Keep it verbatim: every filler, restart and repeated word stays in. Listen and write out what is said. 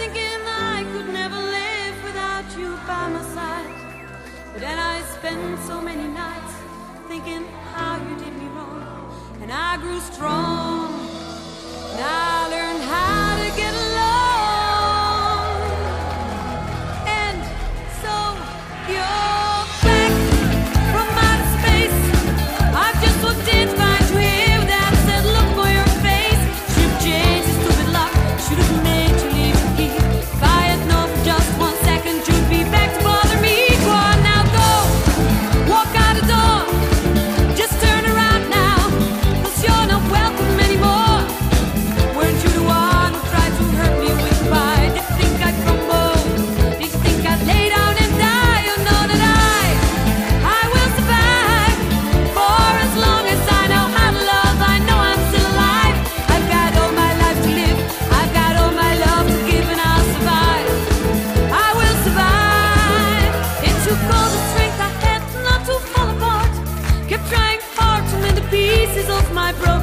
thinking I could never live without you by my side. But then I spent so many nights thinking how you did me wrong, and I grew strong, and I learned how to get along. And so you're back from outer space. I've just walked in to find you here with that said look for your face. Should've changed the stupid luck, should've made you leave the key. If I had known for just one second you'd be back to bother me. Go on now, go, walk out the door. Just turn around now, 'cause you're not welcome anymore. Weren't you the one who tried to hurt me with pride? Did you think I'd crumble? Did you think I'd lay down and die? You know that I, I will survive. For as long as I know how to love, I know I'm still alive. I've got all my life to live, I've got all my love to give, and I'll survive. I will survive. It took all the strength I had not to fall apart. Kept trying hard to mend the pieces of my broken